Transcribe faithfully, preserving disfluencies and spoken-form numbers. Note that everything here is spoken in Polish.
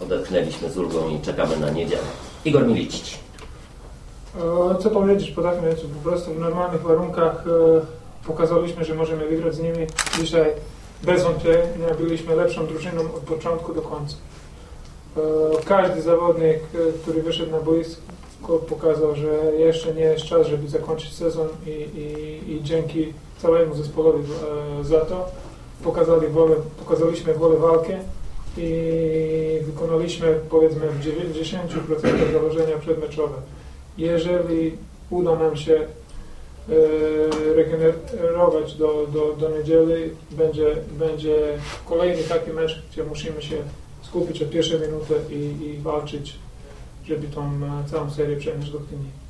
odetchnęliśmy z ulgą i czekamy na niedzielę. Igor Milicic. Co powiedzieć po takim meczu? Po prostu w normalnych warunkach pokazaliśmy, że możemy wygrać z nimi. Dzisiaj bez wątpienia byliśmy lepszą drużyną od początku do końca. Każdy zawodnik, który wyszedł na boisko, pokazał, że jeszcze nie jest czas, żeby zakończyć sezon i, i, i dzięki całemu zespołowi za to pokazali wolę, pokazaliśmy wolę walki i wykonaliśmy powiedzmy w dziewięćdziesięciu procentach założenia przedmeczowe. Jeżeli uda nam się e, regenerować do, do, do niedzieli, będzie, będzie kolejny taki mecz, gdzie musimy się skupić od pierwszej minuty i, i walczyć, żeby tą całą serię przenieść do Gdyni.